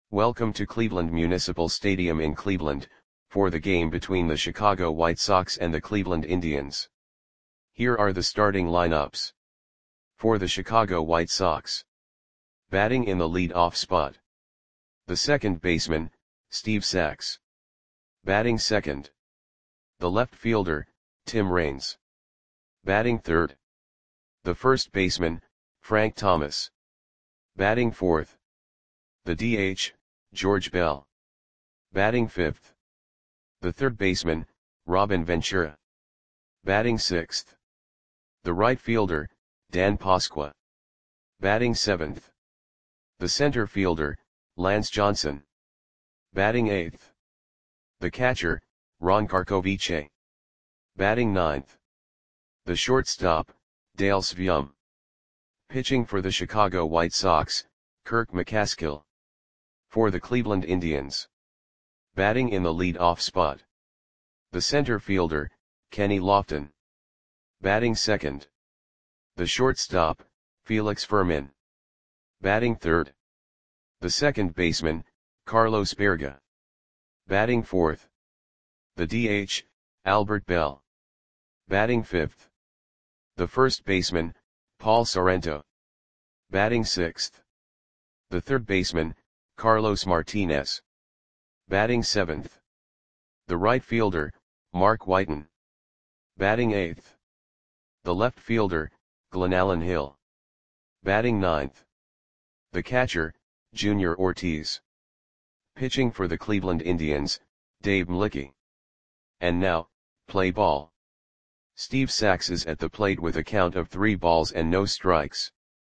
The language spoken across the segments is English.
Welcome to Cleveland Municipal Stadium in Cleveland, for the game between the Chicago White Sox and the Cleveland Indians. Here are the starting lineups. For the Chicago White Sox. Batting in the lead-off spot. The second baseman, Steve Sax. Batting second. The left fielder, Tim Raines. Batting third. The first baseman, Frank Thomas. Batting fourth. The DH, George Bell. Batting fifth. The third baseman, Robin Ventura. Batting sixth. The right fielder, Dan Pasqua. Batting seventh. The center fielder, Lance Johnson. Batting eighth. The catcher, Ron Karkovice. Batting ninth. The shortstop, Dale Svium. Pitching for the Chicago White Sox, Kirk McCaskill. For the Cleveland Indians. Batting in the lead-off spot. The center fielder, Kenny Lofton. Batting second. The shortstop, Felix Fermin. Batting third. The second baseman, Carlos Berga. Batting fourth. The DH, Albert Bell. Batting fifth. The first baseman, Paul Sorrento. Batting sixth. The third baseman, Carlos Martinez. Batting seventh. The right fielder, Mark Whiten. Batting eighth. The left fielder, Glenallen Hill. Batting ninth. The catcher, Junior Ortiz. Pitching for the Cleveland Indians, Dave Mlicki. And now, play ball. Steve Sax is at the plate with a count of 3 balls and no strikes.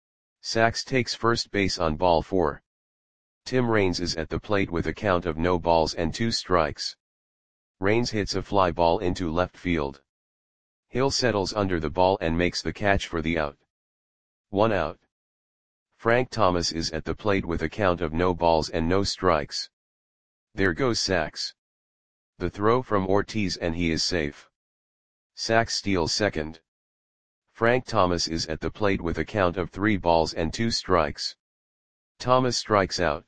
Sax takes first base on ball 4. Tim Raines is at the plate with a count of no balls and 2 strikes. Raines hits a fly ball into left field. Hill settles under the ball and makes the catch for the out. 1 out. Frank Thomas is at the plate with a count of no balls and no strikes. There goes Sax. The throw from Ortiz and he is safe. Sax steals second. Frank Thomas is at the plate with a count of 3 balls and 2 strikes. Thomas strikes out.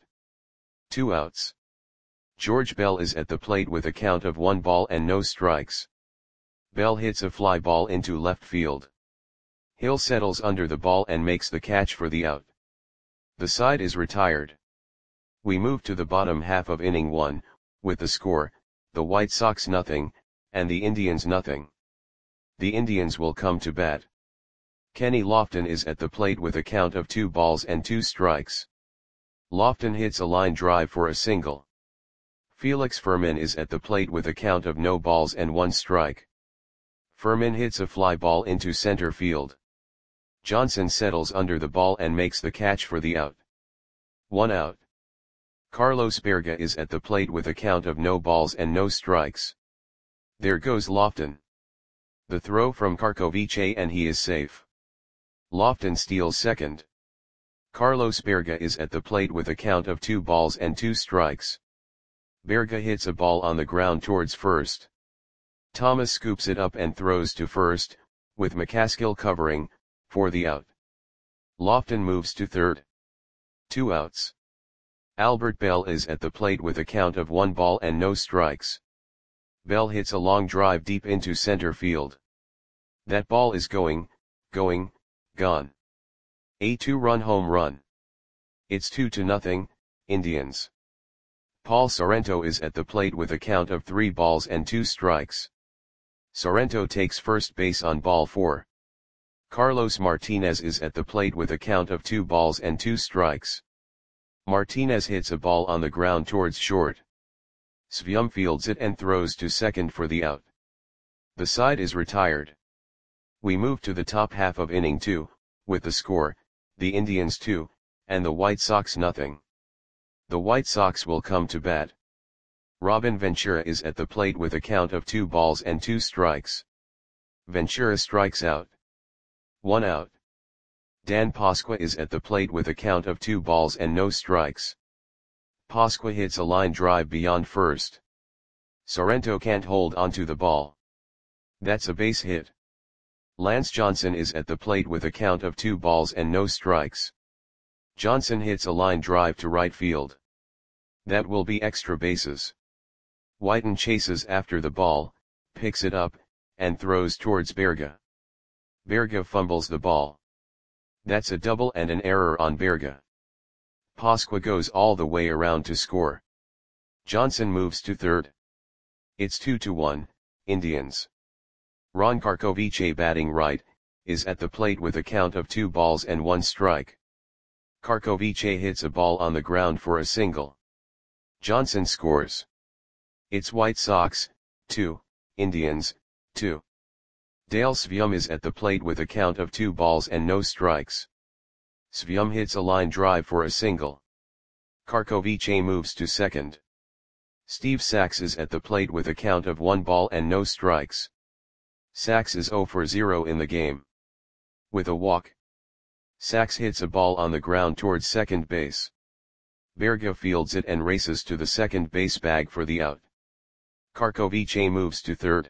2 outs. George Bell is at the plate with a count of 1 ball and no strikes. Bell hits a fly ball into left field. Hill settles under the ball and makes the catch for the out. The side is retired. We move to the bottom half of inning 1, with the score, the White Sox nothing, and the Indians nothing. The Indians will come to bat. Kenny Lofton is at the plate with a count of 2 balls and 2 strikes. Lofton hits a line drive for a single. Felix Fermin is at the plate with a count of no balls and 1 strike. Fermin hits a fly ball into center field. Johnson settles under the ball and makes the catch for the out. 1 out. Carlos Berga is at the plate with a count of no balls and no strikes. There goes Lofton. The throw from Karkovice and he is safe. Lofton steals second. Carlos Berga is at the plate with a count of 2 balls and 2 strikes. Berga hits a ball on the ground towards first. Thomas scoops it up and throws to first, with McCaskill covering, for the out. Lofton moves to third. 2 outs. Albert Bell is at the plate with a count of 1 ball and no strikes. Bell hits a long drive deep into center field. That ball is gone. A 2-run home run. It's 2-0, Indians. Paul Sorrento is at the plate with a count of 3 balls and 2 strikes. Sorrento takes first base on ball 4. Carlos Martinez is at the plate with a count of 2 balls and 2 strikes. Martinez hits a ball on the ground towards short. Svium fields it and throws to second for the out. The side is retired. We move to the top half of inning 2, with the score, the Indians 2, and the White Sox nothing. The White Sox will come to bat. Robin Ventura is at the plate with a count of 2 balls and 2 strikes. Ventura strikes out. 1 out. Dan Pasqua is at the plate with a count of 2 balls and no strikes. Pasqua hits a line drive beyond first. Sorrento can't hold onto the ball. That's a base hit. Lance Johnson is at the plate with a count of 2 balls and no strikes. Johnson hits a line drive to right field. That will be extra bases. Whiten chases after the ball, picks it up, and throws towards Berga. Berga fumbles the ball. That's a double and an error on Berga. Pasqua goes all the way around to score. Johnson moves to third. It's 2-1, Indians. Ron Karkovice, batting right, is at the plate with a count of 2 balls and 1 strike. Karkovice hits a ball on the ground for a single. Johnson scores. It's White Sox, 2, Indians, 2. Dale Svium is at the plate with a count of 2 balls and no strikes. Svium hits a line drive for a single. Karkovice moves to second. Steve Sax is at the plate with a count of 1 ball and no strikes. Sax is 0 for 0 in the game. With a walk, Sax hits a ball on the ground towards second base. Berga fields it and races to the second base bag for the out. Karkovice moves to third.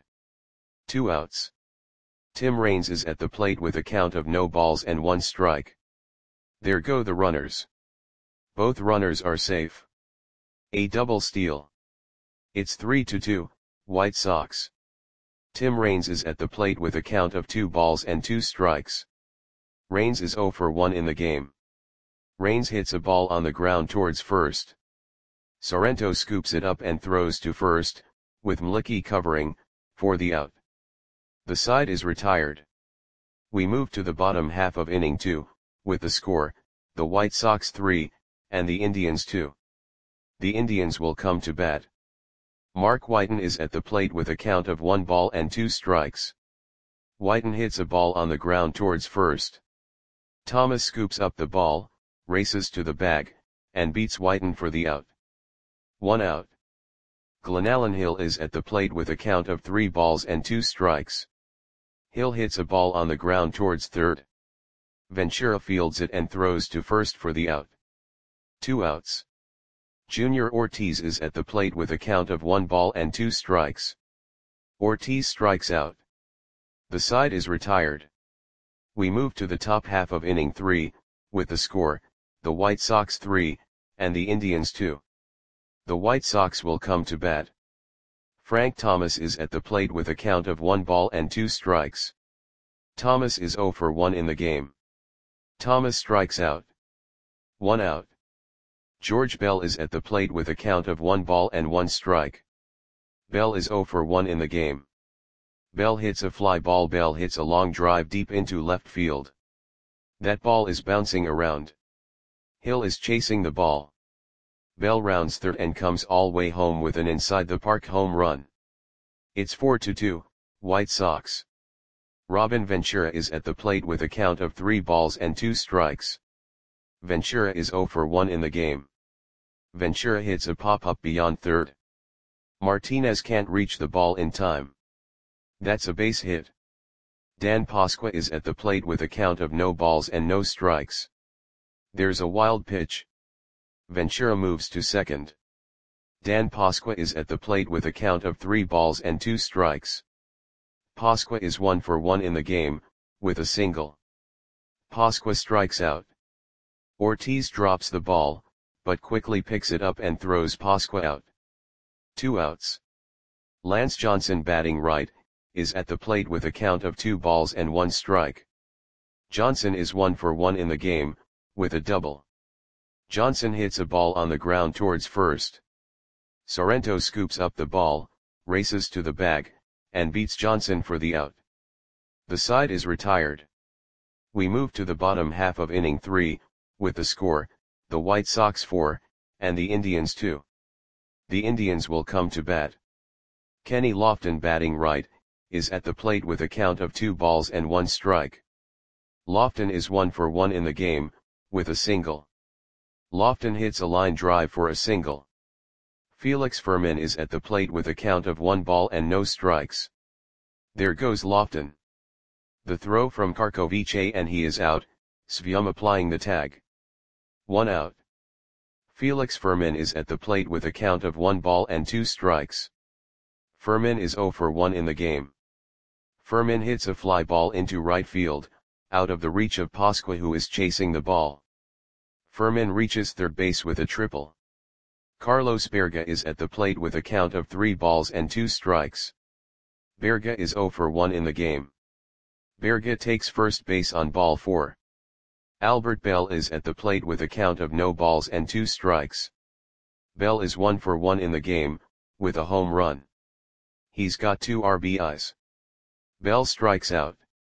2 outs. Tim Raines is at the plate with a count of no balls and 1 strike. There go the runners. Both runners are safe. A double steal. It's 3-2, White Sox. Tim Raines is at the plate with a count of 2 balls and 2 strikes. Raines is 0 for 1 in the game. Raines hits a ball on the ground towards first. Sorrento scoops it up and throws to first, with Mlicki covering, for the out. The side is retired. We move to the bottom half of inning 2, with the score, the White Sox 3, and the Indians 2. The Indians will come to bat. Mark Whiten is at the plate with a count of 1 ball and 2 strikes. Whiten hits a ball on the ground towards first. Thomas scoops up the ball, races to the bag, and beats Whiten for the out. 1 out. Glenallen Hill is at the plate with a count of 3 balls and 2 strikes. Hill hits a ball on the ground towards third. Ventura fields it and throws to first for the out. 2 outs. Junior Ortiz is at the plate with a count of 1 ball and 2 strikes. Ortiz strikes out. The side is retired. We move to the top half of inning 3, with the score, the White Sox 3, and the Indians 2. The White Sox will come to bat. Frank Thomas is at the plate with a count of 1 ball and 2 strikes. Thomas is 0 for 1 in the game. Thomas strikes out. 1 out. George Bell is at the plate with a count of 1 ball and 1 strike. Bell is 0 for 1 in the game. Bell hits a fly ball. Bell hits a long drive deep into left field. That ball is bouncing around. Hill is chasing the ball. Bell rounds third and comes all way home with an inside the park home run. It's 4-2, White Sox. Robin Ventura is at the plate with a count of 3 balls and 2 strikes. Ventura is 0 for 1 in the game. Ventura hits a pop-up beyond third. Martinez can't reach the ball in time. That's a base hit. Dan Pasqua is at the plate with a count of no balls and no strikes. There's a wild pitch. Ventura moves to second. Dan Pasqua is at the plate with a count of 3 balls and 2 strikes. Pasqua is 1 for 1 in the game, with a single. Pasqua strikes out. Ortiz drops the ball, but quickly picks it up and throws Pasqua out. 2 outs. Lance Johnson, batting right, is at the plate with a count of 2 balls and 1 strike. Johnson is 1 for 1 in the game, with a double. Johnson hits a ball on the ground towards first. Sorrento scoops up the ball, races to the bag, and beats Johnson for the out. The side is retired. We move to the bottom half of inning 3, with the score, the White Sox 4, and the Indians 2. The Indians will come to bat. Kenny Lofton, batting right, is at the plate with a count of 2 balls and 1 strike. Lofton is 1 for 1 in the game, with a single. Lofton hits a line drive for a single. Felix Fermin is at the plate with a count of 1 ball and no strikes. There goes Lofton. The throw from Karkovice and he is out, Svium applying the tag. 1 out. Felix Fermin is at the plate with a count of 1 ball and 2 strikes. Fermin is 0 for 1 in the game. Fermin hits a fly ball into right field, out of the reach of Pasqua, who is chasing the ball. Fermin reaches third base with a triple. Carlos Berga is at the plate with a count of 3 balls and 2 strikes. Berga is 0 for 1 in the game. Berga takes first base on ball 4. Albert Bell is at the plate with a count of no balls and 2 strikes. Bell is 1 for 1 in the game, with a home run. He's got 2 RBIs. Bell strikes out.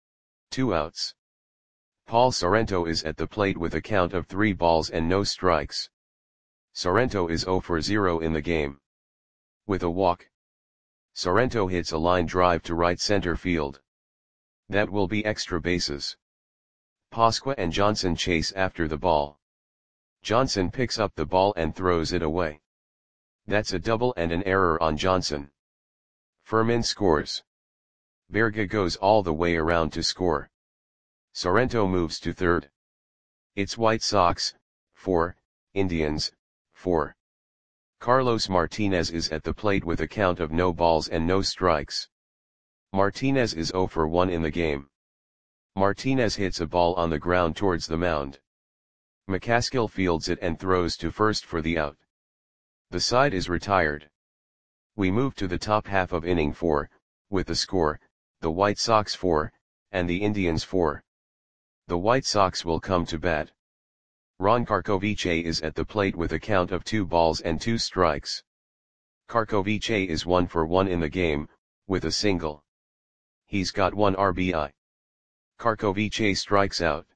2 outs. Paul Sorrento is at the plate with a count of 3 balls and no strikes. Sorrento is 0 for 0 in the game. With a walk. Sorrento hits a line drive to right center field. That will be extra bases. Pasqua and Johnson chase after the ball. Johnson picks up the ball and throws it away. That's a double and an error on Johnson. Fermin scores. Berga goes all the way around to score. Sorrento moves to third. It's White Sox, 4, Indians, 4. Carlos Martinez is at the plate with a count of no balls and no strikes. Martinez is 0 for 1 in the game. Martinez hits a ball on the ground towards the mound. McCaskill fields it and throws to first for the out. The side is retired. We move to the top half of inning 4, with the score, the White Sox 4, and the Indians 4. The White Sox will come to bat. Ron Karkovice is at the plate with a count of 2 balls and 2 strikes. Karkovice is 1 for 1 in the game, with a single. He's got 1 RBI. Karkovice strikes out.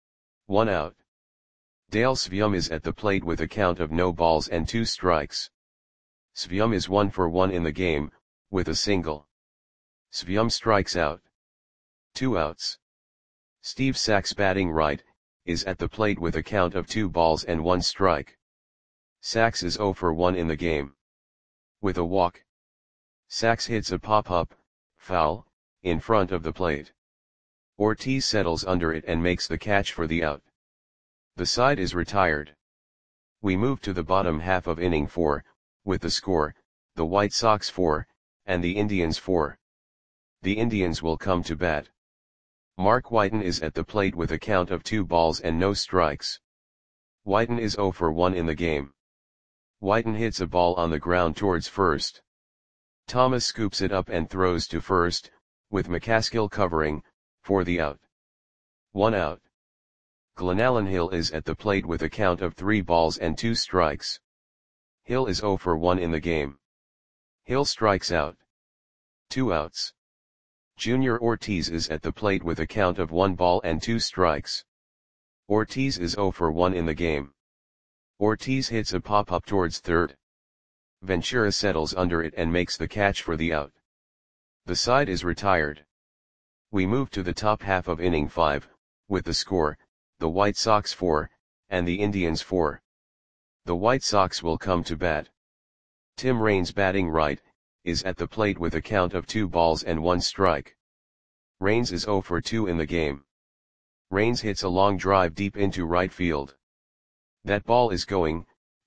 1 out. Dale Svium is at the plate with a count of no balls and 2 strikes. Svium is 1 for 1 in the game, with a single. Svium strikes out. 2 outs. Steve Sax, batting right, is at the plate with a count of 2 balls and 1 strike. Sax is 0 for 1 in the game. With a walk. Sax hits a pop-up, foul, in front of the plate. Ortiz settles under it and makes the catch for the out. The side is retired. We move to the bottom half of inning 4, with the score, the White Sox 4, and the Indians 4. The Indians will come to bat. Mark Whiten is at the plate with a count of 2 balls and no strikes. Whiten is 0 for 1 in the game. Whiten hits a ball on the ground towards first. Thomas scoops it up and throws to first, with McCaskill covering, for the out. 1 out. Glenallen Hill is at the plate with a count of 3 balls and 2 strikes. Hill is 0 for 1 in the game. Hill strikes out. 2 outs. Junior Ortiz is at the plate with a count of 1 ball and 2 strikes. Ortiz is 0 for 1 in the game. Ortiz hits a pop-up towards third. Ventura settles under it and makes the catch for the out. The side is retired. We move to the top half of inning 5, with the score, the White Sox 4, and the Indians 4. The White Sox will come to bat. Tim Raines, batting right, is at the plate with a count of 2 balls and 1 strike. Raines is 0 for 2 in the game. Raines hits a long drive deep into right field. That ball is gone.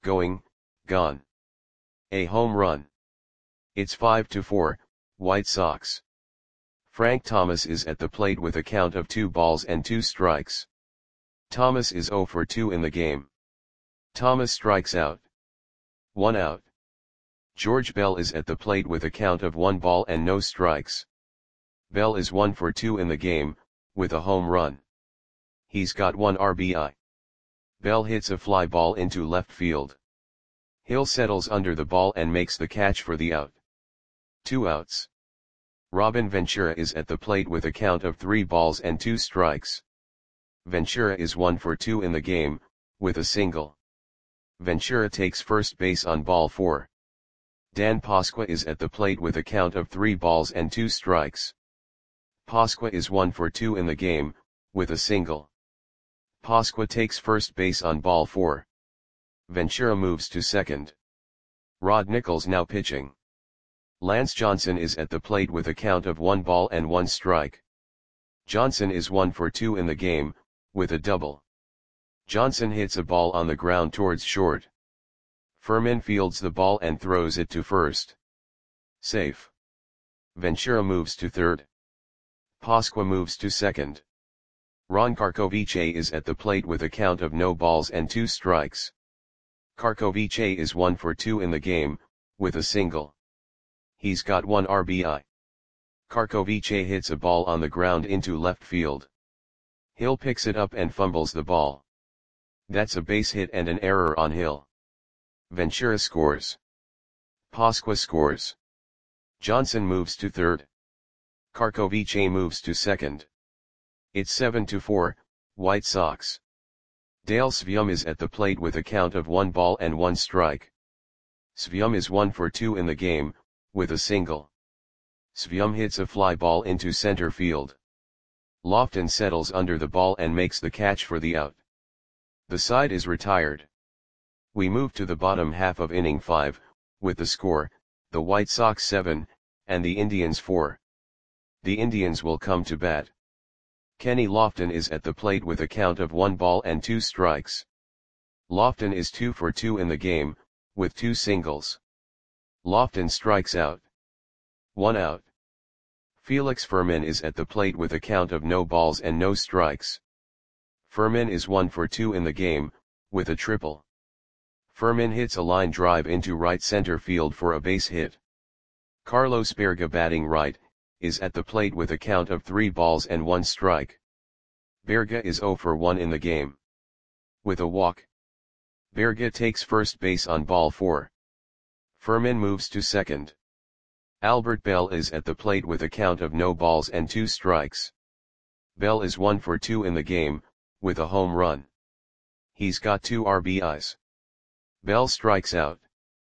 A home run. It's 5-4, White Sox. Frank Thomas is at the plate with a count of 2 balls and 2 strikes. Thomas is 0 for 2 in the game. Thomas strikes out. 1 out. George Bell is at the plate with a count of 1 ball and no strikes. Bell is 1 for 2 in the game, with a home run. He's got 1 RBI. Bell hits a fly ball into left field. Hill settles under the ball and makes the catch for the out. 2 outs. Robin Ventura is at the plate with a count of 3 balls and 2 strikes. Ventura is 1 for 2 in the game, with a single. Ventura takes first base on ball 4. Dan Pasqua is at the plate with a count of 3 balls and 2 strikes. Pasqua is 1 for 2 in the game, with a single. Pasqua takes first base on ball 4. Ventura moves to second. Rod Nichols now pitching. Lance Johnson is at the plate with a count of 1 ball and 1 strike. Johnson is 1 for 2 in the game, with a double. Johnson hits a ball on the ground towards short. Fermin fields the ball and throws it to first. Safe. Ventura moves to third. Pasqua moves to second. Ron Karkovice is at the plate with a count of no balls and 2 strikes. Karkovice is 1 for 2 in the game, with a single. He's got 1 RBI. Karkovice hits a ball on the ground into left field. Hill picks it up and fumbles the ball. That's a base hit and an error on Hill. Ventura scores. Pasqua scores. Johnson moves to third. Karkovice moves to second. It's 7-4, White Sox. Dale Svium is at the plate with a count of 1 ball and 1 strike. Svium is 1 for 2 in the game, with a single. Svium hits a fly ball into center field. Lofton settles under the ball and makes the catch for the out. The side is retired. We move to the bottom half of inning 5, with the score, the White Sox 7, and the Indians 4. The Indians will come to bat. Kenny Lofton is at the plate with a count of 1 ball and 2 strikes. Lofton is 2 for 2 in the game, with 2 singles. Lofton strikes out. 1 out. Felix Fermin is at the plate with a count of no balls and no strikes. Fermin is 1 for 2 in the game, with a triple. Fermin hits a line drive into right center field for a base hit. Carlos Berga, batting right, is at the plate with a count of 3 balls and 1 strike. Berga is 0 for 1 in the game. With a walk. Berga takes first base on ball 4. Fermin moves to second. Albert Bell is at the plate with a count of no balls and 2 strikes. Bell is 1 for 2 in the game, with a home run. He's got 2 RBIs. Bell strikes out.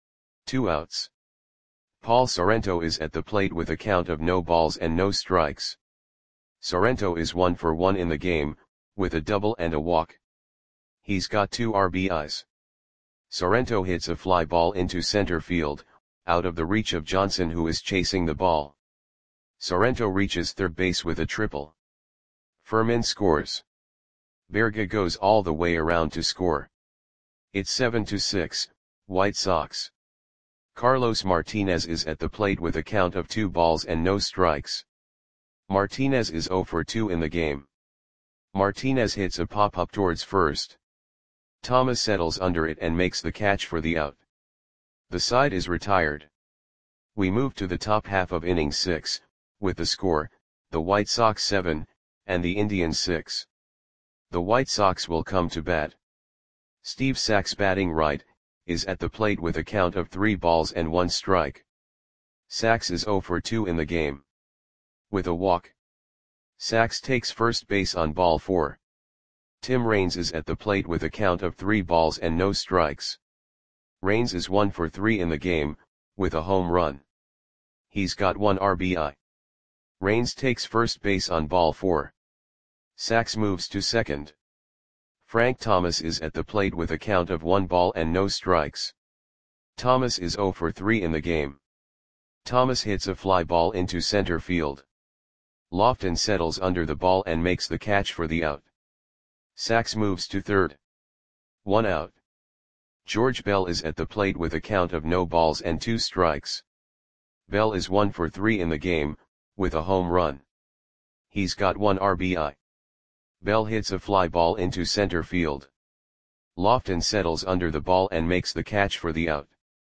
2 outs. Paul Sorrento is at the plate with a count of no balls and no strikes. Sorrento is 1 for 1 in the game, with a double and a walk. He's got 2 RBIs. Sorrento hits a fly ball into center field, out of the reach of Johnson, who is chasing the ball. Sorrento reaches third base with a triple. Fermin scores. Berga goes all the way around to score. It's 7-6, White Sox. Carlos Martinez is at the plate with a count of 2 balls and no strikes. Martinez is 0 for 2 in the game. Martinez hits a pop-up towards first. Thomas settles under it and makes the catch for the out. The side is retired. We move to the top half of inning 6, with the score, the White Sox 7, and the Indians 6. The White Sox will come to bat. Steve Sax, batting right, is at the plate with a count of 3 balls and 1 strike. Sax is 0 for 2 in the game. With a walk. Sax takes first base on ball 4. Tim Raines is at the plate with a count of 3 balls and no strikes. Raines is 1 for 3 in the game, with a home run. He's got 1 RBI. Raines takes first base on ball 4. Sax moves to second. Frank Thomas is at the plate with a count of 1 ball and no strikes. Thomas is 0 for 3 in the game. Thomas hits a fly ball into center field. Lofton settles under the ball and makes the catch for the out. Sax moves to third. 1 out. George Bell is at the plate with a count of no balls and 2 strikes. Bell is 1 for 3 in the game, with a home run. He's got 1 RBI. Bell hits a fly ball into center field. Lofton settles under the ball and makes the catch for the out.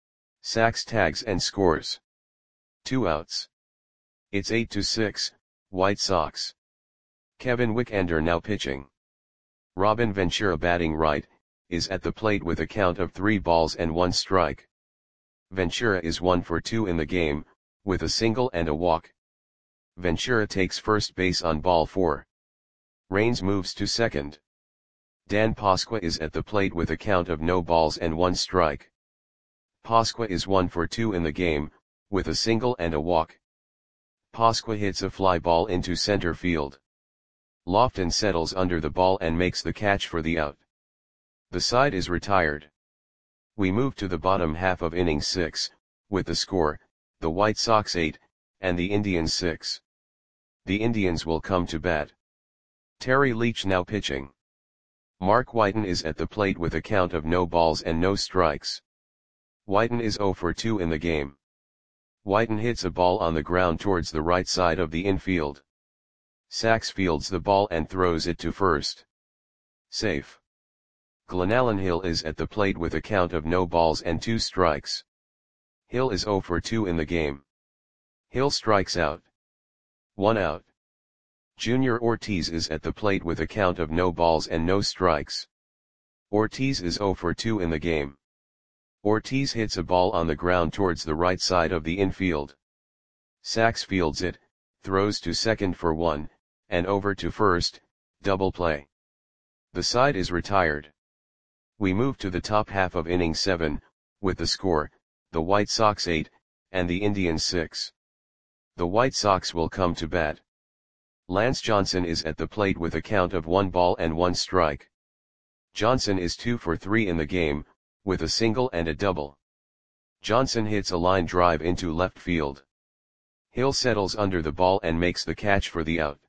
Sax tags and scores. 2 outs. It's 8-6, White Sox. Kevin Wickender now pitching. Robin Ventura, batting right, is at the plate with a count of 3 balls and 1 strike. Ventura is 1 for 2 in the game, with a single and a walk. Ventura takes first base on ball 4. Raines moves to second. Dan Pasqua is at the plate with a count of no balls and 1 strike. Pasqua is 1 for 2 in the game, with a single and a walk. Pasqua hits a fly ball into center field. Lofton settles under the ball and makes the catch for the out. The side is retired. We move to the bottom half of inning 6, with the score, the White Sox 8, and the Indians 6. The Indians will come to bat. Terry Leach now pitching. Mark Whiten is at the plate with a count of no balls and no strikes. Whiten is 0 for 2 in the game. Whiten hits a ball on the ground towards the right side of the infield. Sax fields the ball and throws it to first. Safe. Glenallen Hill is at the plate with a count of no balls and 2 strikes. Hill is 0 for 2 in the game. Hill strikes out. 1 out. Junior Ortiz is at the plate with a count of no balls and no strikes. Ortiz is 0 for 2 in the game. Ortiz hits a ball on the ground towards the right side of the infield. Sachs fields it, throws to second for 1, and over to first, double play. The side is retired. We move to the top half of inning 7, with the score, the White Sox 8, and the Indians 6. The White Sox will come to bat. Lance Johnson is at the plate with a count of 1 ball and 1 strike. Johnson is 2 for 3 in the game, with a single and a double. Johnson hits a line drive into left field. Hill settles under the ball and makes the catch for the out.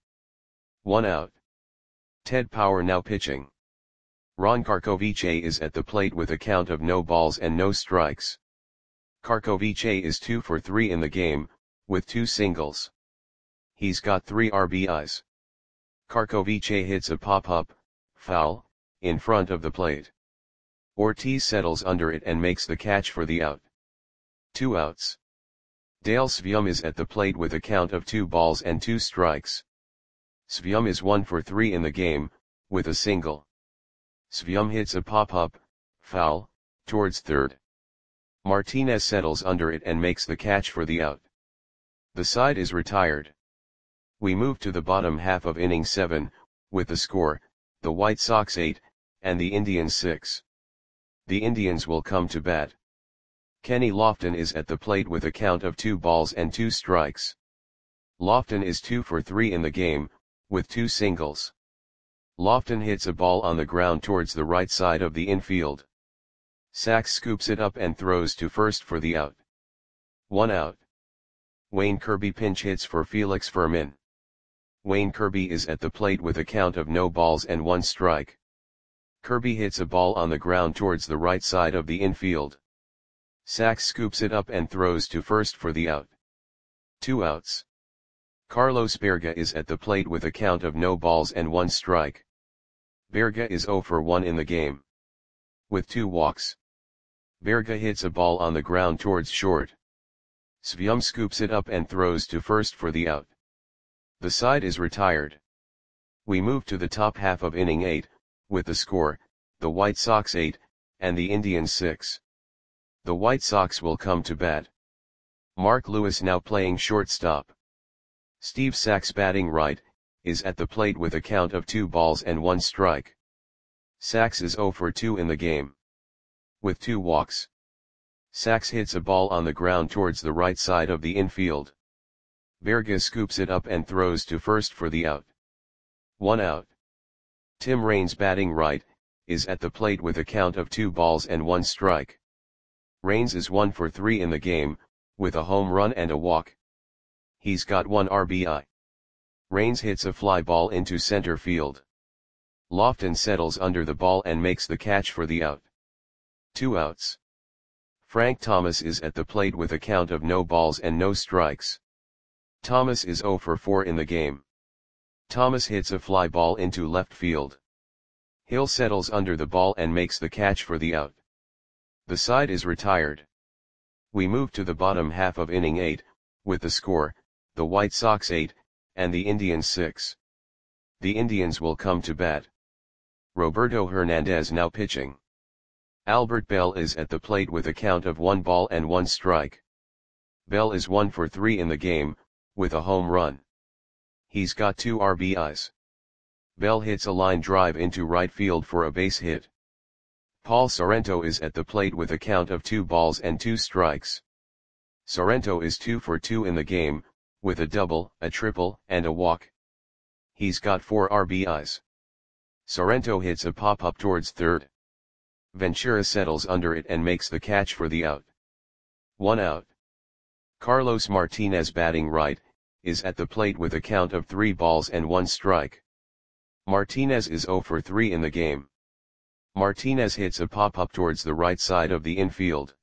1 out. Ted Power now pitching. Ron Karkovice is at the plate with a count of no balls and no strikes. Karkovice is 2 for 3 in the game, with 2 singles. He's got 3 RBIs. Karkovice hits a pop-up, foul, in front of the plate. Ortiz settles under it and makes the catch for the out. 2 outs. Dale Svium is at the plate with a count of 2 balls and 2 strikes. Svium is 1 for 3 in the game, with a single. Svium hits a pop-up, foul, towards third. Martinez settles under it and makes the catch for the out. The side is retired. We move to the bottom half of inning 7, with the score, the White Sox 8, and the Indians 6. The Indians will come to bat. Kenny Lofton is at the plate with a count of 2 balls and 2 strikes. Lofton is 2 for 3 in the game, with 2 singles. Lofton hits a ball on the ground towards the right side of the infield. Sachs scoops it up and throws to first for the out. 1 out. Wayne Kirby pinch hits for Felix Fermin. Wayne Kirby is at the plate with a count of no balls and 1 strike. Kirby hits a ball on the ground towards the right side of the infield. Sachs scoops it up and throws to first for the out. 2 outs. Carlos Berga is at the plate with a count of no balls and 1 strike. Berga is 0 for 1 in the game. With 2 walks. Berga hits a ball on the ground towards short. Svium scoops it up and throws to first for the out. The side is retired. We move to the top half of inning 8, with the score, the White Sox 8, and the Indians 6. The White Sox will come to bat. Mark Lewis now playing shortstop. Steve Sachs batting right, is at the plate with a count of 2 balls and 1 strike. Sachs is 0 for 2 in the game. With 2 walks. Sachs hits a ball on the ground towards the right side of the infield. Berga scoops it up and throws to first for the out. 1 out. Tim Raines batting right, is at the plate with a count of 2 balls and 1 strike. Raines is 1 for 3 in the game, with a home run and a walk. He's got 1 RBI. Raines hits a fly ball into center field. Lofton settles under the ball and makes the catch for the out. 2 outs. Frank Thomas is at the plate with a count of no balls and no strikes. Thomas is 0 for 4 in the game. Thomas hits a fly ball into left field. Hill settles under the ball and makes the catch for the out. The side is retired. We move to the bottom half of inning 8, with the score, the White Sox 8, and the Indians 6. The Indians will come to bat. Roberto Hernandez now pitching. Albert Bell is at the plate with a count of 1 ball and 1 strike. Bell is 1 for 3 in the game, with a home run. He's got 2 RBIs. Bell hits a line drive into right field for a base hit. Paul Sorrento is at the plate with a count of 2 balls and 2 strikes. Sorrento is 2 for 2 in the game, with a double, a triple, and a walk. He's got 4 RBIs. Sorrento hits a pop-up towards third. Ventura settles under it and makes the catch for the out. 1 out. Carlos Martinez batting right, is at the plate with a count of 3 balls and 1 strike. Martinez is 0 for 3 in the game. Martinez hits a pop-up towards the right side of the infield.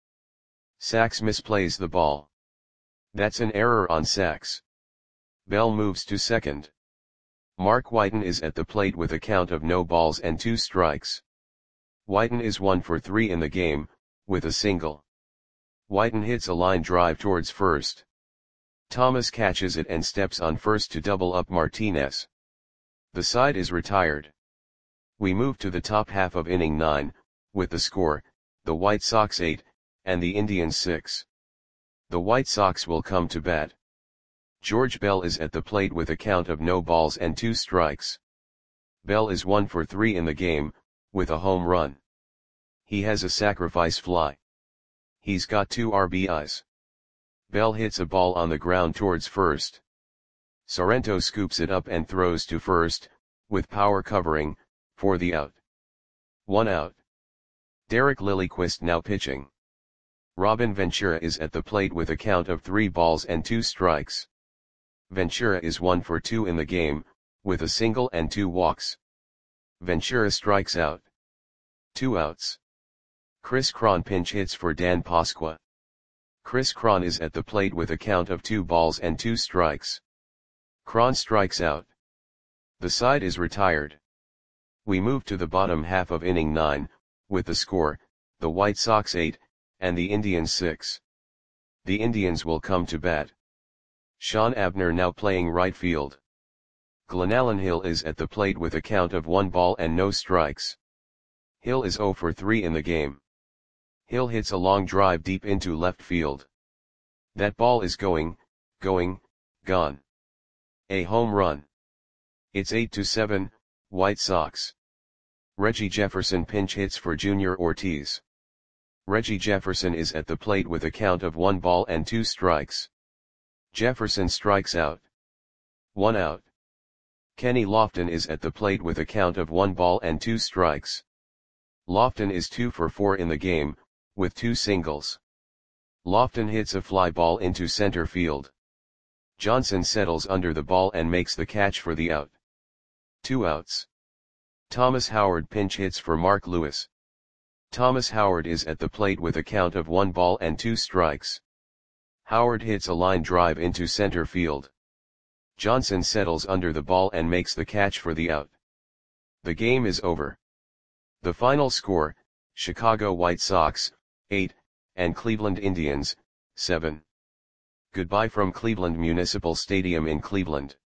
Sachs misplays the ball. That's an error on Sachs. Bell moves to second. Mark Whiten is at the plate with a count of no balls and 2 strikes. Whiten is 1 for 3 in the game, with a single. Whiten hits a line drive towards first. Thomas catches it and steps on first to double up Martinez. The side is retired. We move to the top half of inning 9, with the score, the White Sox 8, and the Indians 6. The White Sox will come to bat. George Bell is at the plate with a count of no balls and 2 strikes. Bell is 1 for 3 in the game, with a home run. He has a sacrifice fly. He's got 2 RBIs. Bell hits a ball on the ground towards first. Sorrento scoops it up and throws to first, with power covering, for the out. 1 out. Derek Lilliquist now pitching. Robin Ventura is at the plate with a count of 3 balls and 2 strikes. Ventura is 1 for 2 in the game, with a single and 2 walks. Ventura strikes out. 2 outs. Chris Cron pinch hits for Dan Pasqua. Chris Cron is at the plate with a count of 2 balls and 2 strikes. Cron strikes out. The side is retired. We move to the bottom half of inning 9, with the score, the White Sox 8, and the Indians 6. The Indians will come to bat. Sean Abner now playing right field. Glenallen Hill is at the plate with a count of 1 ball and no strikes. Hill is 0 for 3 in the game. Hill hits a long drive deep into left field. That ball is going, gone. A home run. It's 8-7, White Sox. Reggie Jefferson pinch hits for Junior Ortiz. Reggie Jefferson is at the plate with a count of 1 ball and 2 strikes. Jefferson strikes out. 1 out. Kenny Lofton is at the plate with a count of 1 ball and 2 strikes. Lofton is 2 for 4 in the game, with 2 singles. Lofton hits a fly ball into center field. Johnson settles under the ball and makes the catch for the out. 2 outs. Thomas Howard pinch hits for Mark Lewis. Thomas Howard is at the plate with a count of 1 ball and 2 strikes. Howard hits a line drive into center field. Johnson settles under the ball and makes the catch for the out. The game is over. The final score, Chicago White Sox, 8, and Cleveland Indians, 7. Goodbye from Cleveland Municipal Stadium in Cleveland.